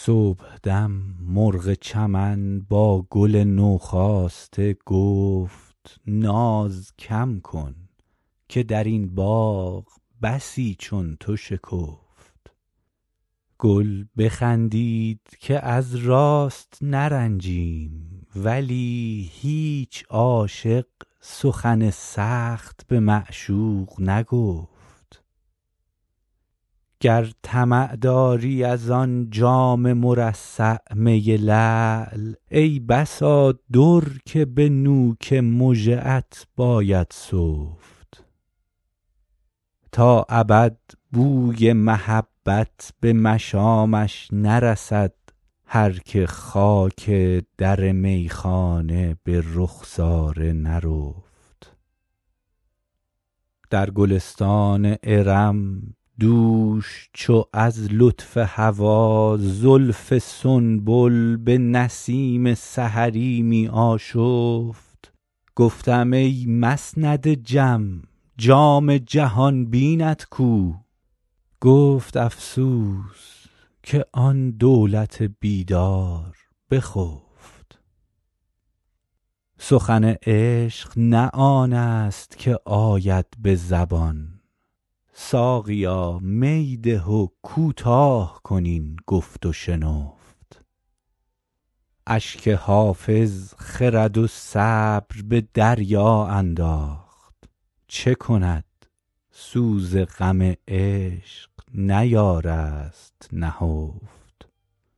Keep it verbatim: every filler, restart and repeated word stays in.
صبحدم مرغ چمن با گل نوخاسته گفت ناز کم کن که در این باغ بسی چون تو شکفت. گل بخندید که از راست نرنجیم، ولی هیچ عاشق سخن سخت به معشوق نگفت. گر طمع داری از آن جام مرصع می لعل، ای بسا در که به نوک مژه ات باید سفت. تا ابد بوی محبت به مشامش نرسد، هر که خاک در میخانه به رخساره نرفت. در گلستان ارم دوش چو از لطف هوا زلف سنبل به نسیم سحری می آشفت، گفتم ای مسند جم جام جهان بینت کو؟ گفت افسوس که آن دولت بیدار بخفت. سخن عشق نه آن است که آید به زبان، ساقیا می ده و کوتاه کن این گفت و شنفت. اشک حافظ خرد و صبر به دریا انداخت، چه کند سوز غم عشق نیارست نهفت.